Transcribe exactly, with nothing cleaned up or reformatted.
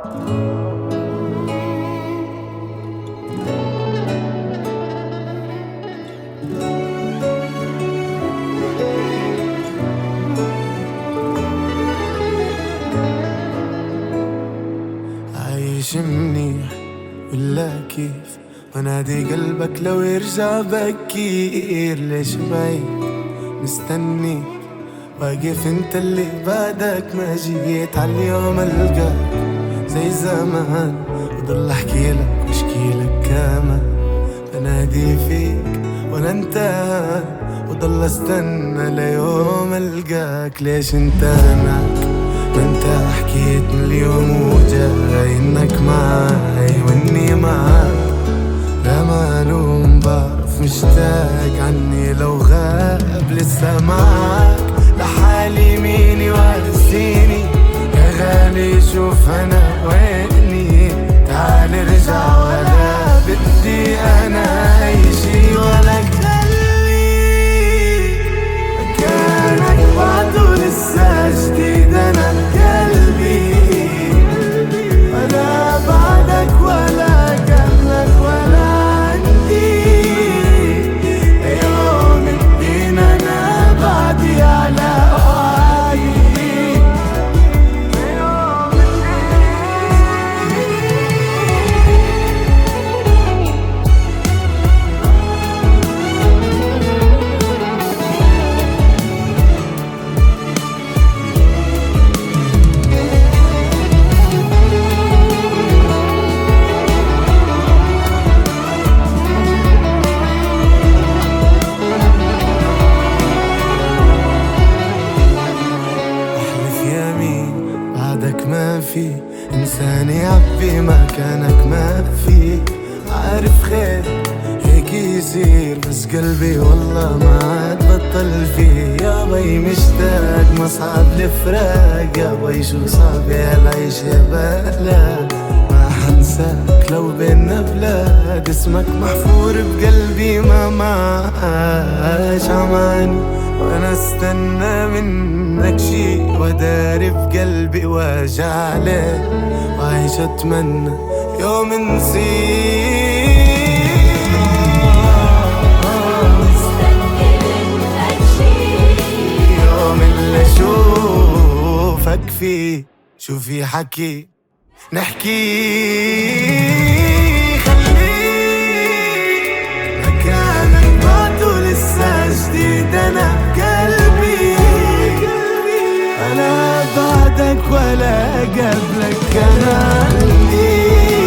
عايش منيح ولا كيف ونادي قلبك لو يرجع بكير؟ ليش بعيد مستني واقف انت اللي بعدك ما جيت عاليوم القاك زي زمان وضل احكيلك واشكيلك كمان بنادي فيك وانا انت وضل استنى ليوم القاك. ليش انت هناك ما انت حكيت من اليوم وجاي انك معاي واني معاك؟ لا معلوم بعرف مشتاق عني لو غاب لسه معاك لحالي مين يواسيني يا غالي شوف انا ويني تعال ارجع ولا بدي انا اي شي ولا خليك مكانك بعده لسه جديد انا قلبي ولا بعدك ولا قبلك ولا عندي يوم الدين انا بعدي على وعدي يوم بعدك ما في إنسان يعبي مكانك ما في. عارف خير هيك يصير بس قلبي والله ما عاد بطل فيه. يا بي مشتاق مصعب الفراق يا بي شو صعب العيش يا بلد. ما حنساك لو بينا بلاد اسمك محفور بقلبي ما معاش عماني وانا استنى منك شي وداري بقلبي واجع ليه وعيش اتمنى يوم نسيت يوم اللي اشوفك فيه شو في حكي نحكي. مكانك بعده لسه جديد انا بقلبي ولا بعدك ولا قبلك انا عندي